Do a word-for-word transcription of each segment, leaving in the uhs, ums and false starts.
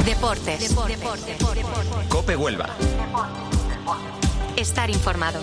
Deportes. Deportes. Deportes. Deportes. COPE Huelva. Estar informado.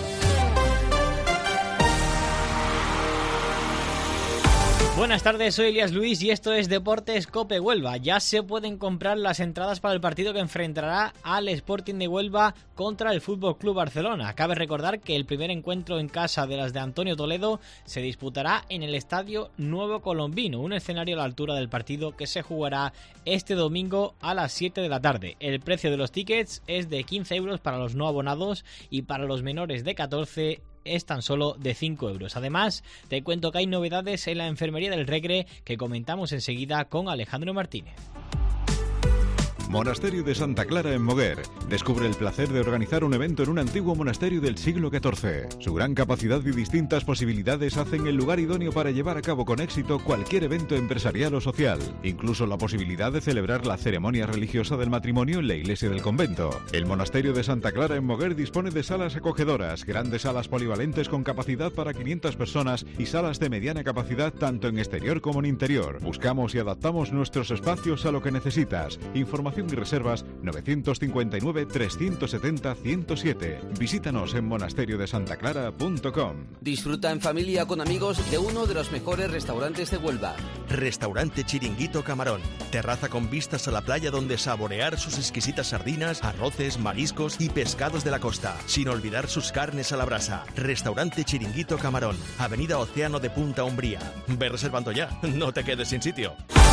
Buenas tardes, soy Elías Luis y esto es Deportes COPE Huelva. Ya se pueden comprar las entradas para el partido que enfrentará al Sporting de Huelva contra el F C Barcelona. Cabe recordar que el primer encuentro en casa de las de Antonio Toledo se disputará en el Estadio Nuevo Colombino, un escenario a la altura del partido que se jugará este domingo a las siete de la tarde. El precio de los tickets es de quince euros para los no abonados y para los menores de catorce es tan solo de cinco euros. Además, te cuento que hay novedades en la enfermería del Recre que comentamos enseguida con Alejandro Martínez. Monasterio de Santa Clara en Moguer. Descubre el placer de organizar un evento en un antiguo monasterio del siglo catorce. Su gran capacidad y distintas posibilidades hacen el lugar idóneo para llevar a cabo con éxito cualquier evento empresarial o social. Incluso la posibilidad de celebrar la ceremonia religiosa del matrimonio en la iglesia del convento. El Monasterio de Santa Clara en Moguer dispone de salas acogedoras, grandes salas polivalentes con capacidad para quinientas personas y salas de mediana capacidad tanto en exterior como en interior. Buscamos y adaptamos nuestros espacios a lo que necesitas. Información y reservas nueve cinco nueve, tres siete cero, uno cero siete. Visítanos en monasterio de santa clara punto com. Disfruta en familia con amigos de uno de los mejores restaurantes de Huelva. Restaurante Chiringuito Camarón. Terraza con vistas a la playa donde saborear sus exquisitas sardinas, arroces, mariscos y pescados de la costa. Sin olvidar sus carnes a la brasa. Restaurante Chiringuito Camarón. Avenida Océano de Punta Umbría. Ve reservando ya. No te quedes sin sitio.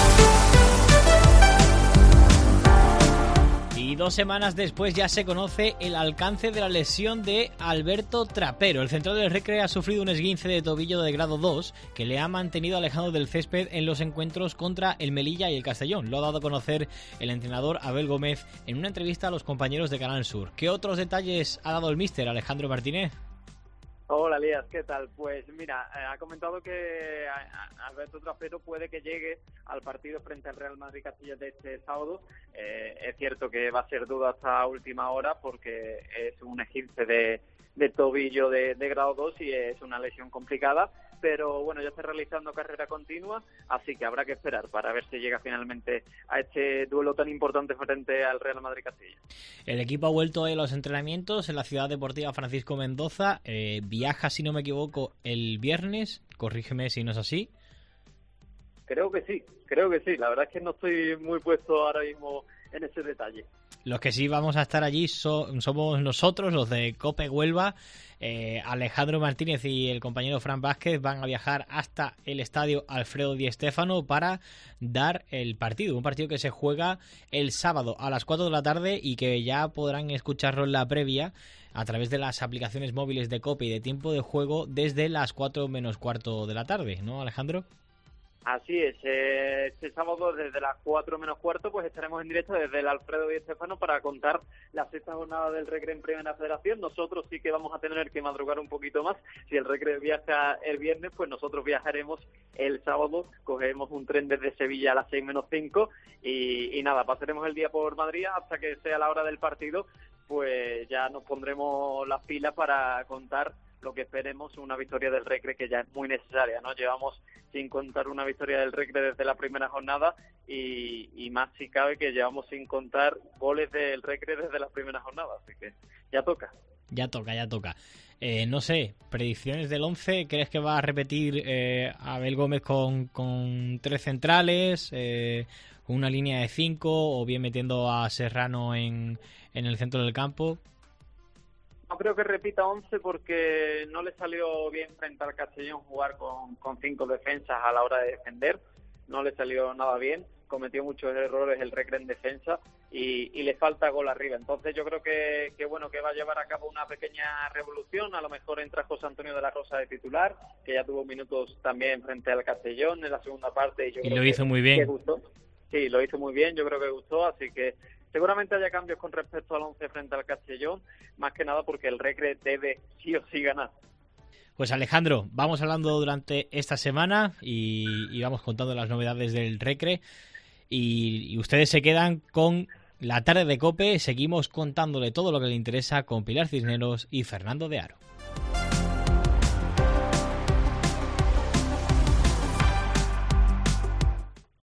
Y dos semanas después ya se conoce el alcance de la lesión de Alberto Trapero. El central del Recre ha sufrido un esguince de tobillo de grado dos que le ha mantenido alejado del césped en los encuentros contra el Melilla y el Castellón. Lo ha dado a conocer el entrenador Abel Gómez en una entrevista a los compañeros de Canal Sur. ¿Qué otros detalles ha dado el míster Alejandro Martínez? Hola, Elías, ¿qué tal? Pues mira, eh, ha comentado que Alberto Trapero puede que llegue al partido frente al Real Madrid Castilla de este sábado. Eh, es cierto que va a ser duda hasta última hora porque es un esguince de, de tobillo de, de grado dos y es una lesión complicada, pero bueno, ya está realizando carrera continua, así que habrá que esperar para ver si llega finalmente a este duelo tan importante frente al Real Madrid Castilla. El equipo ha vuelto a los entrenamientos en la Ciudad Deportiva Francisco Mendoza, eh, viaja, si no me equivoco, el viernes, corrígeme si no es así. Creo que sí, creo que sí, la verdad es que no estoy muy puesto ahora mismo en ese detalle. Los que sí vamos a estar allí so, somos nosotros, los de COPE Huelva. Eh, Alejandro Martínez y el compañero Fran Vázquez van a viajar hasta el estadio Alfredo Di Stéfano para dar el partido. Un partido que se juega el sábado a las cuatro de la tarde y que ya podrán escucharlo en la previa a través de las aplicaciones móviles de COPE y de tiempo de juego desde las cuatro menos cuarto de la tarde, ¿no, Alejandro? Así es, eh, este sábado desde las cuatro menos cuarto pues estaremos en directo desde el Alfredo Di Stéfano para contar la sexta jornada del Recre en Primera Federación. Nosotros sí que vamos a tener que madrugar un poquito más. Si el Recre viaja el viernes, pues nosotros viajaremos el sábado, cogeremos un tren desde Sevilla a las seis menos cinco y, y nada, pasaremos el día por Madrid hasta que sea la hora del partido, pues ya nos pondremos las pilas para contar lo que esperemos, una victoria del Recre que ya es muy necesaria, ¿no? Llevamos sin contar una victoria del Recre desde la primera jornada y, y más si cabe que llevamos sin contar goles del Recre desde la primera jornada, así que ya toca. Ya toca, ya toca. Eh, no sé, predicciones del once, ¿crees que va a repetir eh, Abel Gómez con, con tres centrales, eh, una línea de cinco o bien metiendo a Serrano en, en el centro del campo? No creo que repita once porque no le salió bien frente al Castellón jugar con, con cinco defensas a la hora de defender, no le salió nada bien, cometió muchos errores el Recre en defensa y, y le falta gol arriba. Entonces yo creo que, que bueno que va a llevar a cabo una pequeña revolución. A lo mejor entra José Antonio de la Rosa de titular, que ya tuvo minutos también frente al Castellón en la segunda parte y, yo y creo lo que, hizo muy bien. Que gustó. Sí, lo hizo muy bien, yo creo que gustó, así que seguramente haya cambios con respecto al once frente al Castellón, más que nada porque el Recre debe sí o sí ganar. Pues Alejandro, vamos hablando durante esta semana y, y vamos contando las novedades del Recre y, y ustedes se quedan con la tarde de COPE. Seguimos contándole todo lo que le interesa con Pilar Cisneros y Fernando de Aro.